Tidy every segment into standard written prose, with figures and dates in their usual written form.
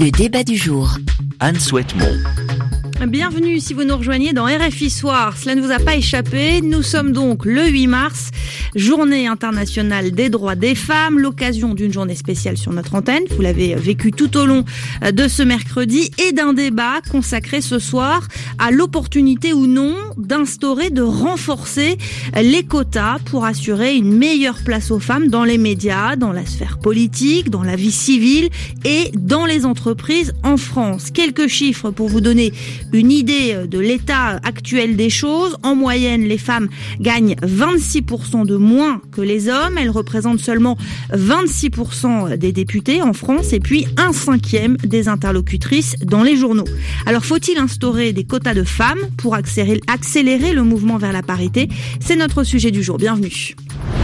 Le débat du jour. Anne Souhaitemont. Bienvenue si vous nous rejoignez dans RFI Soir. Cela ne vous a pas échappé. Nous sommes donc le 8 mars, journée internationale des droits des femmes, l'occasion d'une journée spéciale sur notre antenne. Vous l'avez vécu tout au long de ce mercredi et d'un débat consacré ce soir à l'opportunité ou non d'instaurer, de renforcer les quotas pour assurer une meilleure place aux femmes dans les médias, dans la sphère politique, dans la vie civile et dans les entreprises en France. Quelques chiffres pour vous donner une idée de l'état actuel des choses. En moyenne, les femmes gagnent 26% de moins que les hommes. Elles représentent seulement 26% des députés en France et puis 1/5 des interlocutrices dans les journaux. Alors, faut-il instaurer des quotas de femmes pour accélérer le mouvement vers la parité? C'est notre sujet du jour. Bienvenue.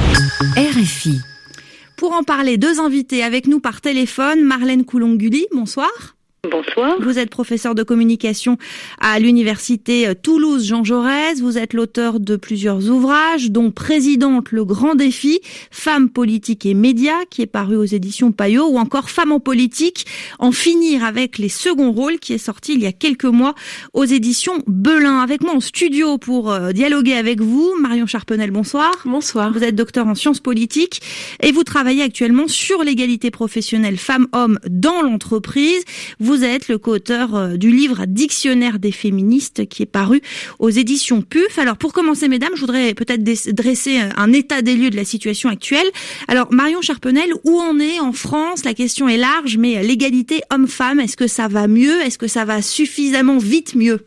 RFI. Pour en parler, deux invités avec nous par téléphone. Marlène Coulon-Gully, bonsoir. Bonsoir. Vous êtes professeur de communication à l'université Toulouse Jean Jaurès. Vous êtes l'auteur de plusieurs ouvrages, dont Présidente, le grand défi, Femmes, politique et médias, qui est paru aux éditions Payot, ou encore Femmes en politique, en finir avec les seconds rôles, qui est sorti il y a quelques mois aux éditions Belin. Avec moi en studio pour dialoguer avec vous, Marion Charpenel, bonsoir. Bonsoir. Vous êtes docteur en sciences politiques et vous travaillez actuellement sur l'égalité professionnelle femmes-hommes dans l'entreprise. Vous êtes le co-auteur du livre Dictionnaire des féministes qui est paru aux éditions PUF. Alors pour commencer, mesdames, je voudrais peut-être dresser un état des lieux de la situation actuelle. Alors Marion Charpenel, où en est en France? La question est large, mais l'égalité homme-femme, est-ce que ça va mieux? Est-ce que ça va suffisamment vite mieux?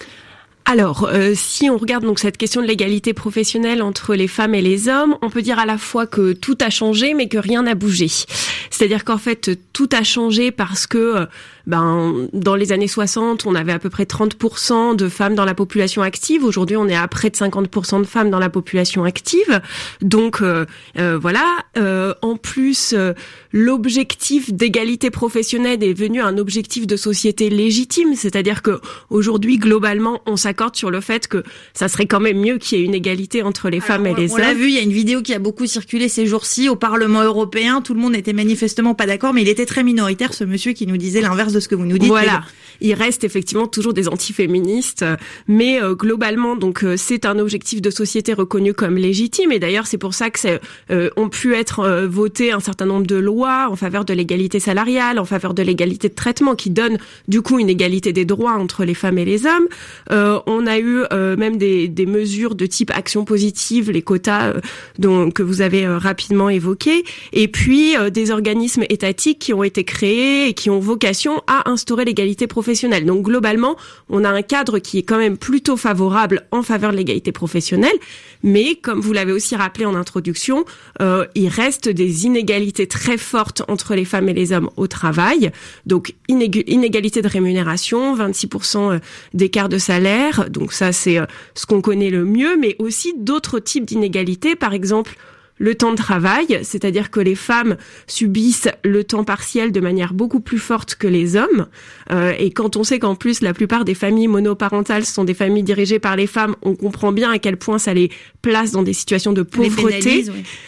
Alors, si on regarde donc cette question de l'égalité professionnelle entre les femmes et les hommes, on peut dire à la fois que tout a changé, mais que rien n'a bougé. C'est-à-dire qu'en fait, tout a changé parce que dans les années 60, on avait à peu près 30% de femmes dans la population active. Aujourd'hui, on est à près de 50% de femmes dans la population active. Donc, voilà. En plus, l'objectif d'égalité professionnelle est devenu un objectif de société légitime. C'est-à-dire que aujourd'hui, globalement, on s'accorde sur le fait que ça serait quand même mieux qu'il y ait une égalité entre les femmes et les hommes. On l'a vu, il y a une vidéo qui a beaucoup circulé ces jours-ci au Parlement européen. Tout le monde n'était manifestement pas d'accord, mais il était très minoritaire, ce monsieur qui nous disait l'inverse de ce que vous nous dites. Voilà. Il reste effectivement toujours des antiféministes, mais globalement, donc c'est un objectif de société reconnu comme légitime. Et d'ailleurs, c'est pour ça que ont pu être votés un certain nombre de lois en faveur de l'égalité salariale, en faveur de l'égalité de traitement, qui donnent du coup une égalité des droits entre les femmes et les hommes. On a eu même des mesures de type action positive, les quotas que vous avez rapidement évoqués, et puis des organismes étatiques qui ont été créés et qui ont vocation à instaurer l'égalité professionnelle. Donc globalement, on a un cadre qui est quand même plutôt favorable en faveur de l'égalité professionnelle, mais comme vous l'avez aussi rappelé en introduction, il reste des inégalités très fortes entre les femmes et les hommes au travail. Donc inégalité de rémunération, 26% d'écart de salaire, donc ça c'est ce qu'on connaît le mieux, mais aussi d'autres types d'inégalités, par exemple le temps de travail, c'est-à-dire que les femmes subissent le temps partiel de manière beaucoup plus forte que les hommes. Et quand on sait qu'en plus la plupart des familles monoparentales sont des familles dirigées par les femmes, on comprend bien à quel point ça les place dans des situations de pauvreté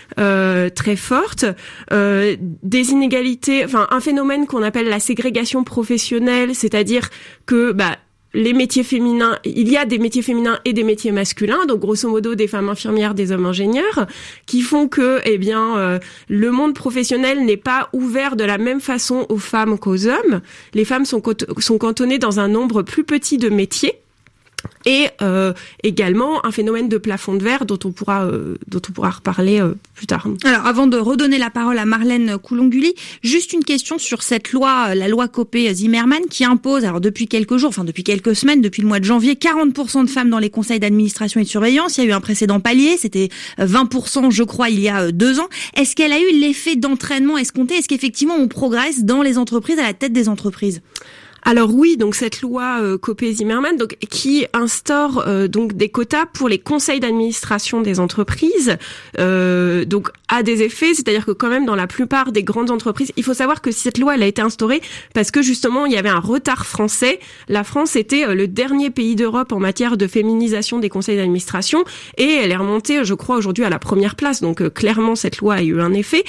très fortes. Des inégalités, enfin un phénomène qu'on appelle la ségrégation professionnelle, c'est-à-dire que les métiers féminins, il y a des métiers féminins et des métiers masculins, donc grosso modo des femmes infirmières, des hommes ingénieurs, qui font que, le monde professionnel n'est pas ouvert de la même façon aux femmes qu'aux hommes. Les femmes sont cantonnées dans un nombre plus petit de métiers. Et également un phénomène de plafond de verre dont on pourra reparler plus tard. Alors avant de redonner la parole à Marlène Coulon-Gully, juste une question sur cette loi, la loi Copé-Zimmermann, qui impose, alors depuis quelques semaines, depuis le mois de janvier, 40% de femmes dans les conseils d'administration et de surveillance. Il y a eu un précédent palier, c'était 20% je crois il y a 2 ans. Est-ce qu'elle a eu l'effet d'entraînement escompté? Est-ce qu'effectivement on progresse dans les entreprises, à la tête des entreprises? Alors oui, donc cette loi Copé-Zimmermann, donc qui instaure donc des quotas pour les conseils d'administration des entreprises, donc a des effets, c'est-à-dire que quand même dans la plupart des grandes entreprises, il faut savoir que cette loi elle a été instaurée parce que justement il y avait un retard français. La France était le dernier pays d'Europe en matière de féminisation des conseils d'administration et elle est remontée, je crois aujourd'hui à la première place. Donc clairement cette loi a eu un effet.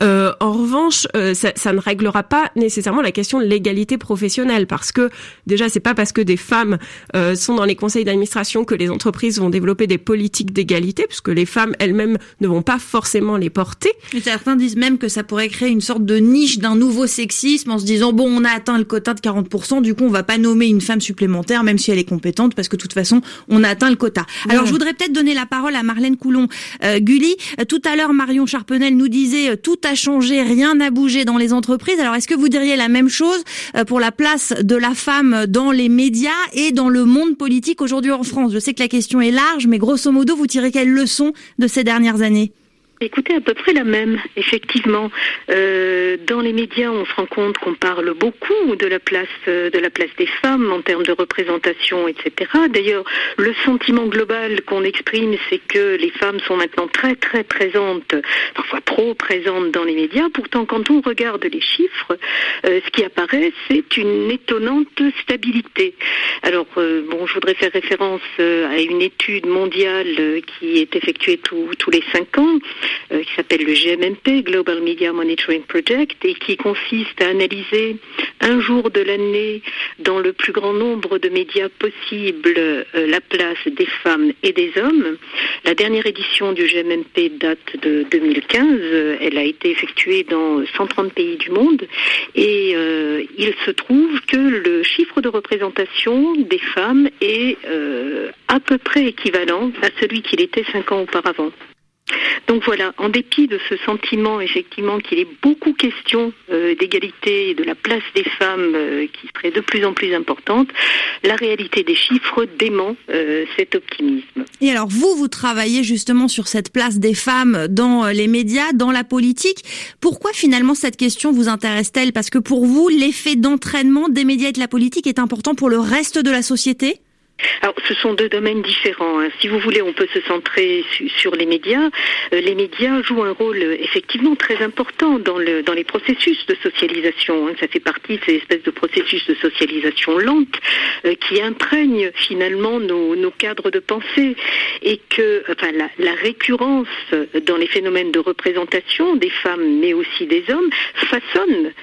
En revanche, ça ne réglera pas nécessairement la question de l'égalité professionnelle. Parce que déjà, c'est pas parce que des femmes sont dans les conseils d'administration que les entreprises vont développer des politiques d'égalité, puisque les femmes elles-mêmes ne vont pas forcément les porter. Et certains disent même que ça pourrait créer une sorte de niche d'un nouveau sexisme en se disant bon, on a atteint le quota de 40%, du coup on va pas nommer une femme supplémentaire même si elle est compétente parce que de toute façon on a atteint le quota. Alors je voudrais peut-être donner la parole à Marlène Coulon-Gully. Tout à l'heure Marion Charpenel nous disait tout a changé, rien n'a bougé dans les entreprises. Alors est-ce que vous diriez la même chose pour la place de la femme dans les médias et dans le monde politique aujourd'hui en France? Je sais que la question est large, mais grosso modo, vous tirez quelle leçon de ces dernières années? Écoutez, à peu près la même, effectivement. Dans les médias, on se rend compte qu'on parle beaucoup de la place des femmes en termes de représentation, etc. D'ailleurs, le sentiment global qu'on exprime, c'est que les femmes sont maintenant très très présentes, parfois trop présentes dans les médias. Pourtant, quand on regarde les chiffres, ce qui apparaît, c'est une étonnante stabilité. Alors, je voudrais faire référence à une étude mondiale qui est effectuée tous les 5 ans, qui s'appelle le GMMP, Global Media Monitoring Project, et qui consiste à analyser un jour de l'année dans le plus grand nombre de médias possible la place des femmes et des hommes. La dernière édition du GMMP date de 2015, elle a été effectuée dans 130 pays du monde, et il se trouve que le chiffre de représentation des femmes est à peu près équivalent à celui qu'il était 5 ans auparavant. Donc voilà, en dépit de ce sentiment effectivement qu'il est beaucoup question d'égalité et de la place des femmes qui serait de plus en plus importante, la réalité des chiffres dément cet optimisme. Et alors vous travaillez justement sur cette place des femmes dans les médias, dans la politique. Pourquoi finalement cette question vous intéresse-t-elle? Parce que pour vous, l'effet d'entraînement des médias et de la politique est important pour le reste de la société? Alors, ce sont 2 domaines différents. Si vous voulez, on peut se centrer sur les médias. Les médias jouent un rôle effectivement très important dans les processus de socialisation. Ça fait partie de ces espèces de processus de socialisation lente qui imprègnent finalement nos cadres de pensée, et que la récurrence dans les phénomènes de représentation des femmes mais aussi des hommes façonne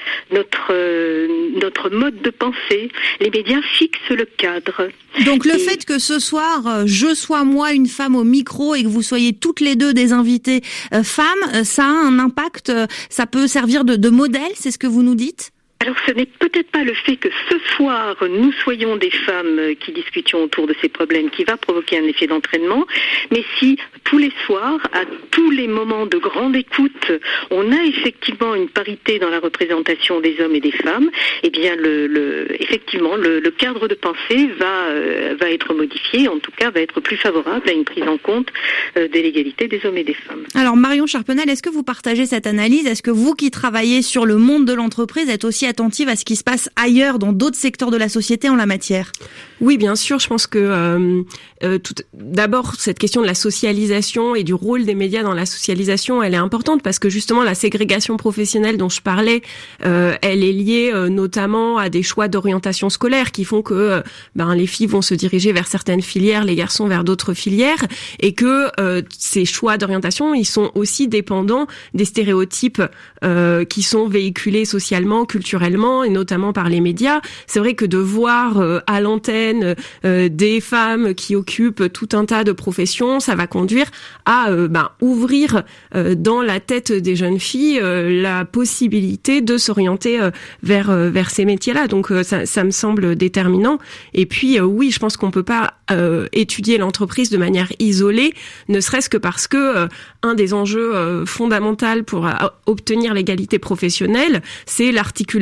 notre mode de pensée. Les médias fixent le cadre. Donc le fait que ce soir, je sois moi une femme au micro et que vous soyez toutes les deux des invités femmes, ça a un impact, ça peut servir de modèle, c'est ce que vous nous dites ? Alors ce n'est peut-être pas le fait que ce soir nous soyons des femmes qui discutions autour de ces problèmes qui va provoquer un effet d'entraînement, mais si tous les soirs, à tous les moments de grande écoute, on a effectivement une parité dans la représentation des hommes et des femmes, eh bien effectivement le cadre de pensée va être modifié, en tout cas va être plus favorable à une prise en compte de l'égalité des hommes et des femmes. Alors Marion Charpenel, est-ce que vous partagez cette analyse? Est-ce que vous qui travaillez sur le monde de l'entreprise êtes aussi attentive à ce qui se passe ailleurs dans d'autres secteurs de la société en la matière? Oui, bien sûr. Je pense que d'abord cette question de la socialisation et du rôle des médias dans la socialisation, elle est importante parce que justement la ségrégation professionnelle dont je parlais, elle est liée notamment à des choix d'orientation scolaire qui font que les filles vont se diriger vers certaines filières, les garçons vers d'autres filières, et que ces choix d'orientation, ils sont aussi dépendants des stéréotypes qui sont véhiculés socialement, culturellement et notamment par les médias. C'est vrai que de voir à l'antenne des femmes qui occupent tout un tas de professions, ça va conduire à ouvrir dans la tête des jeunes filles la possibilité de s'orienter vers ces métiers-là. Donc ça me semble déterminant. Et puis oui, je pense qu'on peut pas étudier l'entreprise de manière isolée, ne serait-ce que parce que un des enjeux fondamentaux pour obtenir l'égalité professionnelle, c'est l'articulation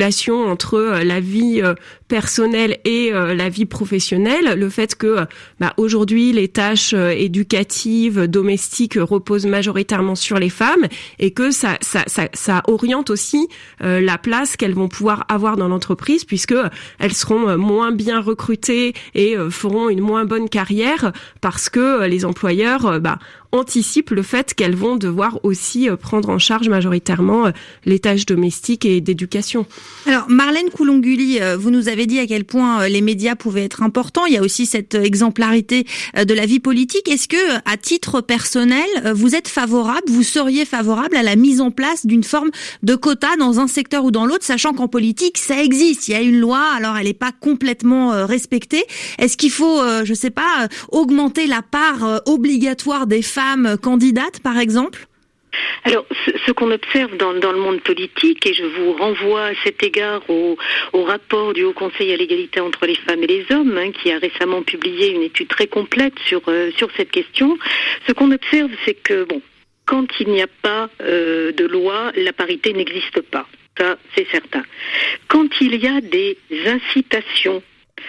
conciliation entre la vie personnelle et la vie professionnelle, le fait que aujourd'hui les tâches éducatives, domestiques reposent majoritairement sur les femmes et que ça oriente aussi la place qu'elles vont pouvoir avoir dans l'entreprise, puisque elles seront moins bien recrutées et feront une moins bonne carrière parce que les employeurs anticipent le fait qu'elles vont devoir aussi prendre en charge majoritairement les tâches domestiques et d'éducation. Alors Marlène Coulonguli, vous nous avez dit à quel point les médias pouvaient être importants. Il y a aussi cette exemplarité de la vie politique. Est-ce que, à titre personnel, vous êtes favorable, vous seriez favorable à la mise en place d'une forme de quota dans un secteur ou dans l'autre, sachant qu'en politique, ça existe. Il y a une loi, alors elle n'est pas complètement respectée. Est-ce qu'il faut, augmenter la part obligatoire des femmes candidates, par exemple ? Alors, ce qu'on observe dans le monde politique, et je vous renvoie à cet égard au rapport du Haut Conseil à l'égalité entre les femmes et les hommes, qui a récemment publié une étude très complète sur cette question, ce qu'on observe, c'est que, quand il n'y a pas de loi, la parité n'existe pas. Ça, c'est certain. Quand il y a des incitations,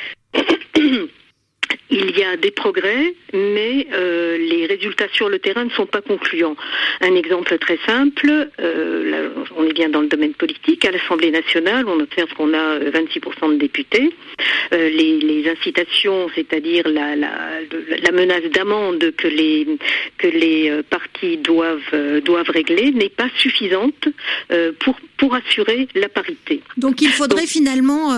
il y a des progrès, mais les résultats sur le terrain ne sont pas concluants. Un exemple très simple, là, on est bien dans le domaine politique, à l'Assemblée nationale, on observe qu'on a 26% de députés. Les incitations, c'est-à-dire la menace d'amende que les partis doivent régler, n'est pas suffisante pour assurer la parité. Donc il faudrait finalement,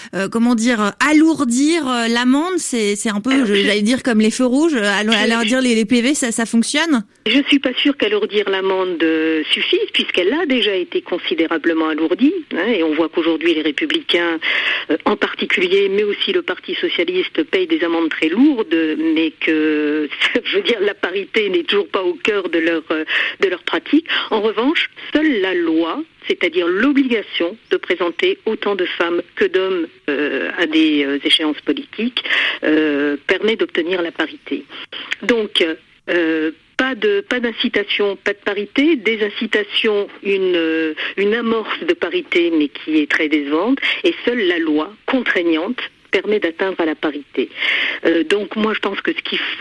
alourdir l'amende. C'est un peu, j'allais dire, comme les feux rouges, alourdir les PV, ça fonctionne ? Je ne suis pas sûre qu'alourdir l'amende suffise, puisqu'elle a déjà été considérablement alourdie, et on voit qu'aujourd'hui les Républicains, en particulier, mais aussi le Parti Socialiste, payent des amendes très lourdes, mais que, la parité n'est toujours pas au cœur de leur pratique. En revanche, seule la loi, c'est-à-dire l'obligation de présenter autant de femmes que d'hommes à des échéances politiques, permet d'obtenir la parité. Donc, pas d'incitation, pas de parité, des incitations, une amorce de parité, mais qui est très décevante, et seule la loi contraignante permet d'atteindre à la parité. Donc moi je pense que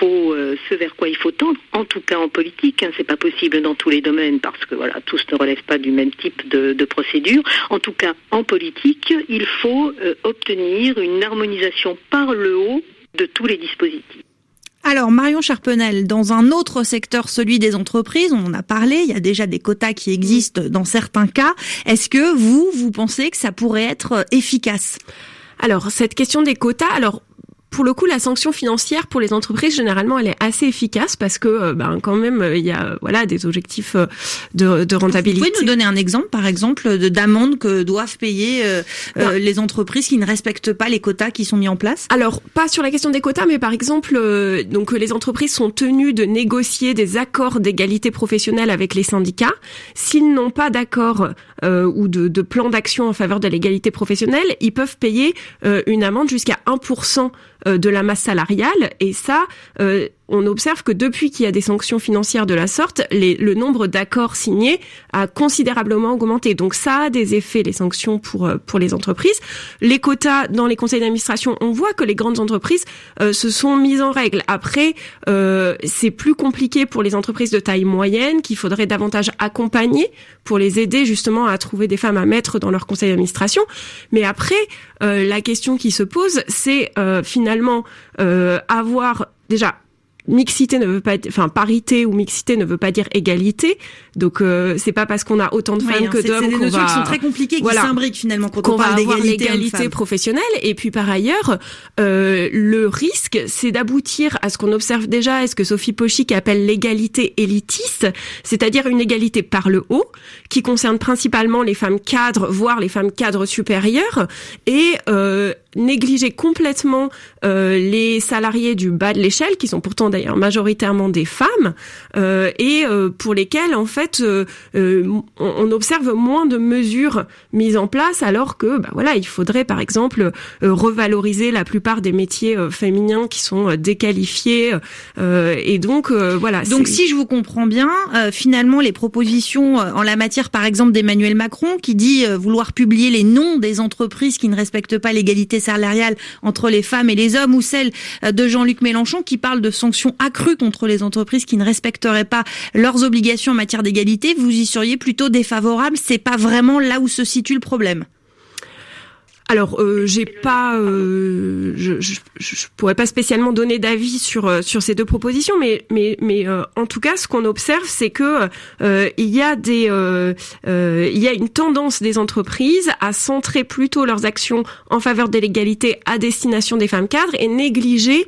ce vers quoi il faut tendre, en tout cas en politique, c'est pas possible dans tous les domaines parce que tous ne relèvent pas du même type de procédure. En tout cas en politique, il faut obtenir une harmonisation par le haut de tous les dispositifs. Alors Marion Charpenel, dans un autre secteur, celui des entreprises, on en a parlé, il y a déjà des quotas qui existent dans certains cas. Est-ce que vous pensez que ça pourrait être efficace ? Alors, cette question des quotas, pour le coup, la sanction financière pour les entreprises, généralement, elle est assez efficace parce que, quand même, il y a, des objectifs de rentabilité. Vous pouvez nous donner un exemple, par exemple, d'amende que doivent payer les entreprises qui ne respectent pas les quotas qui sont mis en place? Alors, pas sur la question des quotas, mais par exemple, les entreprises sont tenues de négocier des accords d'égalité professionnelle avec les syndicats. S'ils n'ont pas d'accord ou de plan d'action en faveur de l'égalité professionnelle, ils peuvent payer une amende jusqu'à 1% de la masse salariale, et ça, on observe que depuis qu'il y a des sanctions financières de la sorte, le nombre d'accords signés a considérablement augmenté. Donc ça a des effets, les sanctions pour les entreprises. Les quotas dans les conseils d'administration, on voit que les grandes entreprises se sont mises en règle. Après, c'est plus compliqué pour les entreprises de taille moyenne qu'il faudrait davantage accompagner pour les aider justement à trouver des femmes à mettre dans leur conseil d'administration. Mais après, la question qui se pose, c'est finalement avoir déjà mixité ne veut pas, parité ou mixité ne veut pas dire égalité. Donc c'est pas parce qu'on a autant de femmes que d'hommes qu'on va. C'est des notions qui sont très compliquées, qui s'imbriquent finalement quand on parle d'égalité professionnelle. Et puis par ailleurs, le risque, c'est d'aboutir à ce qu'on observe déjà, et ce que Sophie Pochick appelle l'égalité élitiste, c'est-à-dire une égalité par le haut, qui concerne principalement les femmes cadres, voire les femmes cadres supérieures, et négliger complètement les salariés du bas de l'échelle, qui sont pourtant d'ailleurs d'ailleurs majoritairement des femmes, et pour lesquelles en fait on observe moins de mesures mises en place, alors que il faudrait par exemple revaloriser la plupart des métiers féminins qui sont déqualifiés, et donc voilà. Donc si je vous comprends bien, finalement les propositions en la matière, par exemple d'Emmanuel Macron, qui dit vouloir publier les noms des entreprises qui ne respectent pas l'égalité salariale entre les femmes et les hommes, ou celle de Jean-Luc Mélenchon qui parle de sanctions accrues contre les entreprises qui ne respecteraient pas leurs obligations en matière d'égalité, vous y seriez plutôt défavorable? C'est pas vraiment là où se situe le problème? Alors, j'ai pas, je pourrais pas spécialement donner d'avis sur ces deux propositions, mais en tout cas, ce qu'on observe, c'est que il y a une tendance des entreprises à centrer plutôt leurs actions en faveur de l'égalité à destination des femmes cadres et négliger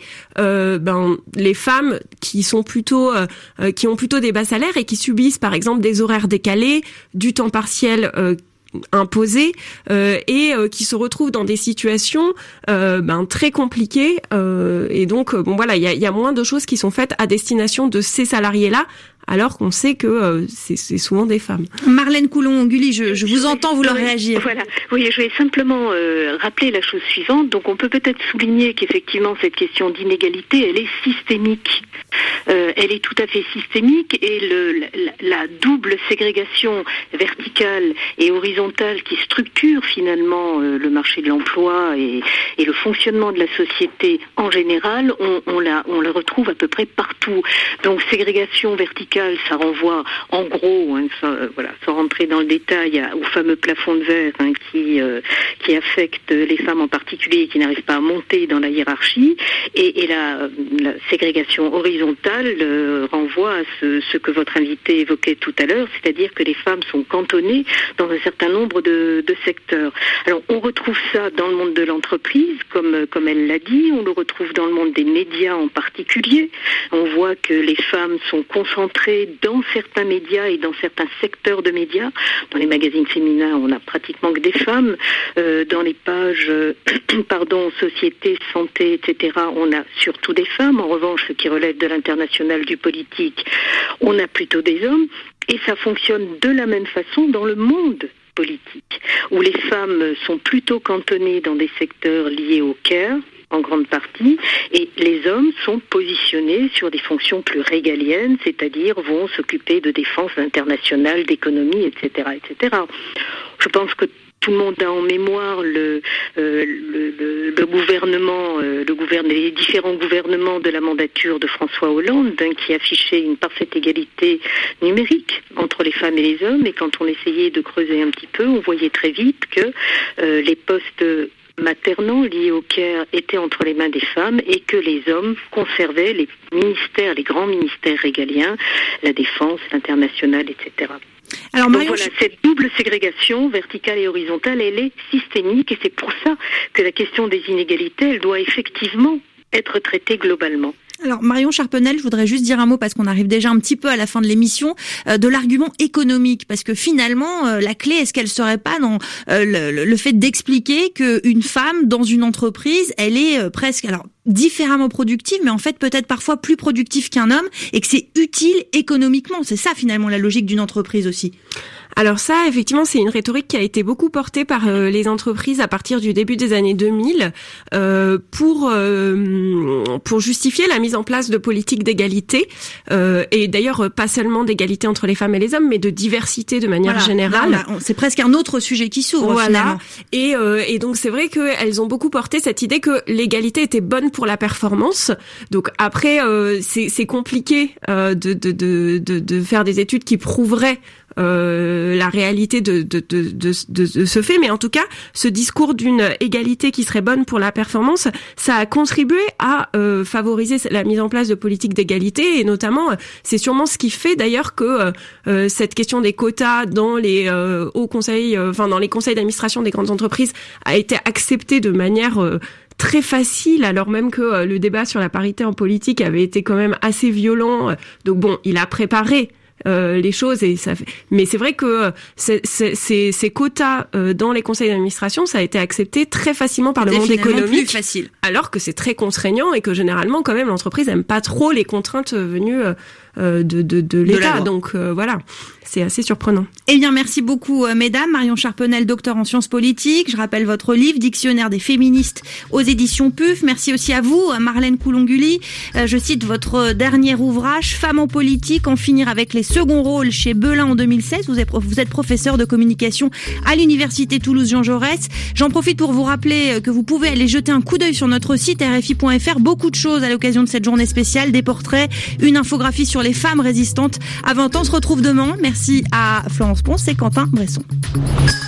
les femmes qui sont plutôt qui ont plutôt des bas salaires et qui subissent par exemple des horaires décalés, du temps partiel imposés, et qui se retrouvent dans des situations très compliquées, et donc il y a moins de choses qui sont faites à destination de ces salariés-là, alors qu'on sait que c'est souvent des femmes. Marlène Coulon-Gully, je vous entends vouloir réagir. Voilà. Oui, je vais simplement rappeler la chose suivante. Donc on peut peut-être souligner qu'effectivement cette question d'inégalité, elle est systémique. Elle est tout à fait systémique, et la double ségrégation verticale et horizontale qui structure finalement le marché de l'emploi et le fonctionnement de la société en général, on la retrouve à peu près partout. Donc ségrégation verticale, ça renvoie en gros, sans rentrer dans le détail, au fameux plafond de verre qui affecte les femmes en particulier, qui n'arrivent pas à monter dans la hiérarchie, et la ségrégation horizontale renvoie à ce que votre invité évoquait tout à l'heure, c'est-à-dire que les femmes sont cantonnées dans un certain nombre de secteurs. Alors on retrouve ça dans le monde de l'entreprise, comme elle l'a dit, on le retrouve dans le monde des médias en particulier. On voit que les femmes sont concentrées dans certains médias et dans certains secteurs de médias. Dans les magazines féminins, on n'a pratiquement que des femmes. Dans les pages société, santé, etc., on a surtout des femmes. En revanche, ce qui relève de l'international du politique, on a plutôt des hommes. Et ça fonctionne de la même façon dans le monde politique, où les femmes sont plutôt cantonnées dans des secteurs liés au care, en grande partie, et les hommes sont positionnés sur des fonctions plus régaliennes, c'est-à-dire vont s'occuper de défense internationale, d'économie, etc., etc. Je pense que tout le monde a en mémoire le gouvernement, les différents gouvernements de la mandature de François Hollande, qui affichait une parfaite égalité numérique entre les femmes et les hommes. Et quand on essayait de creuser un petit peu, on voyait très vite que les postes maternants liés au care étaient entre les mains des femmes, et que les hommes conservaient les ministères, les grands ministères régaliens, la défense, l'international, etc. Alors, donc voilà, cette double ségrégation verticale et horizontale, elle est systémique, et c'est pour ça que la question des inégalités, elle doit effectivement être traitée globalement. Alors Marion Charpenel, je voudrais juste dire un mot, parce qu'on arrive déjà un petit peu à la fin de l'émission, de l'argument économique, parce que finalement la clé, est-ce qu'elle serait pas dans le fait d'expliquer qu'une femme dans une entreprise, elle est presque différemment productive, mais en fait peut-être parfois plus productive qu'un homme, et que c'est utile économiquement. C'est ça finalement la logique d'une entreprise aussi. Alors ça, effectivement, c'est une rhétorique qui a été beaucoup portée par les entreprises à partir du début des années 2000 pour justifier la mise en place de politiques d'égalité, et d'ailleurs pas seulement d'égalité entre les femmes et les hommes, mais de diversité de manière générale. Là, c'est presque un autre sujet qui s'ouvre finalement. Et donc c'est vrai qu'elles ont beaucoup porté cette idée que l'égalité était bonne pour la performance. Donc après, c'est compliqué de faire des études qui prouveraient la réalité de ce fait, mais en tout cas, ce discours d'une égalité qui serait bonne pour la performance, ça a contribué à favoriser la mise en place de politiques d'égalité, et notamment, c'est sûrement ce qui fait d'ailleurs que cette question des quotas dans les hauts conseils, dans les conseils d'administration des grandes entreprises a été acceptée de manière très facile, alors même que le débat sur la parité en politique avait été quand même assez violent. Donc bon, il a préparé les choses et ça fait... Mais c'est vrai que ces quotas dans les conseils d'administration, ça a été accepté très facilement par le monde économique, plus facile. Alors que c'est très contraignant et que généralement quand même l'entreprise aime pas trop les contraintes venues de l'État. Donc voilà, c'est assez surprenant. Eh bien, merci beaucoup, mesdames. Marion Charpenel, docteur en sciences politiques. Je rappelle votre livre, Dictionnaire des féministes, aux éditions PUF. Merci aussi à vous, Marlène Coulonguli. Je cite votre dernier ouvrage, Femmes en politique, en finir avec les seconds rôles, chez Belin en 2016. Vous êtes professeur de communication à l'Université Toulouse-Jean Jaurès. J'en profite pour vous rappeler que vous pouvez aller jeter un coup d'œil sur notre site rfi.fr. Beaucoup de choses à l'occasion de cette journée spéciale, des portraits, une infographie sur les femmes résistantes à 20 ans. On se retrouve demain. Merci à Florence Ponce et Quentin Bresson.